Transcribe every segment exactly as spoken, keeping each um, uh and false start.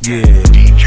Yeah.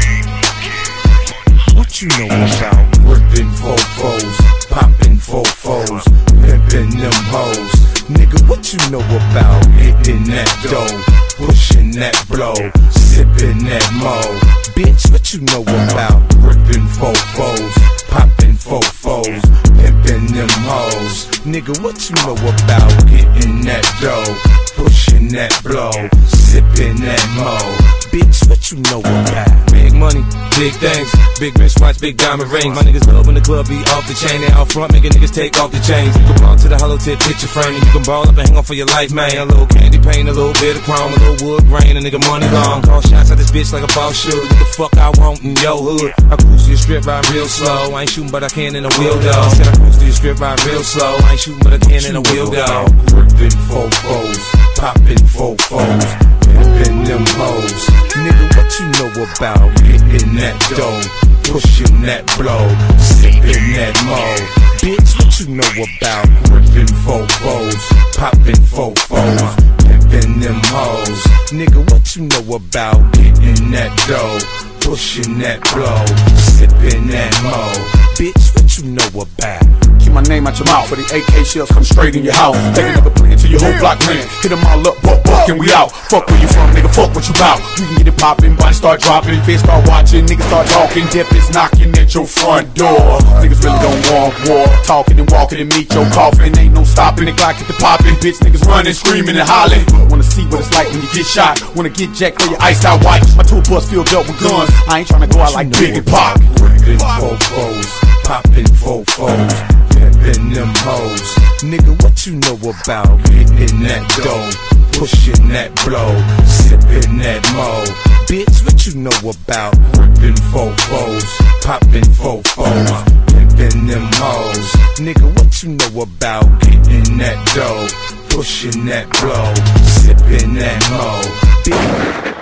What you know about ripping fofos, popping fofos, pimping them hoes? Nigga, what you know about hitting that dough, pushing that blow, sipping that mo? Bitch, what you know about ripping fofos, popping fofos, pimping them hoes? Nigga, what you know about getting that dough, pushing that blow, sipping that mo? Bitch, what you know about? Big money, big things, big wristwatch, big diamond rings. My niggas love when the club be off the chain. They out front making niggas take off the chains. You can ball to the hollow tip picture frame, and you can ball up and hang on for your life, man. A little candy paint, a little bit of chrome, a little wood grain, a nigga money long. Call shots at this bitch like a boss should. What the fuck I want in your hood? I cruise to your strip ride real slow. I ain't shooting but I can in a wheel dog. Said I cruise to your strip ride real slow. I ain't shooting but I can in a wheel dog. Ripping fofos, popping fofos, pimping them hoes. Nigga, what you know about getting that dough, pushing that blow, sipping that mo? Bitch, what you know about ripping fofos, popping fofos, pimping them hoes? Nigga, what you know about getting that dough, pushing that blow, sipping that mo? Bitch, what you know about? Keep my name out your mouth, for the A K shells come straight in your house. They can never play into your whole block, man. Hit them all up, buck, buck, and we out. Fuck where you from, nigga, fuck what you bout. We can get it poppin', body start dropping, face start watching, niggas start talking, death is knocking at your front door. Niggas really don't want war, talking and walking and meet your coffin. Ain't no stopping, the Glock get the poppin', bitch, niggas running, screaming and hollering. Wanna see what it's like when you get shot, wanna get jacked for your iced out white. My tool bus filled up with guns, I ain't tryna go out like Big and Pac. Ripping fofos, popping fofos, pimping them hoes. Nigga, what you know about getting that dough, pushing that blow, sipping that mo? Bitch, what you know about ripping fofos, popping fofos, pimping them hoes? Nigga, what you know about getting that dough, pushing that blow, sipping that mo? Bitch.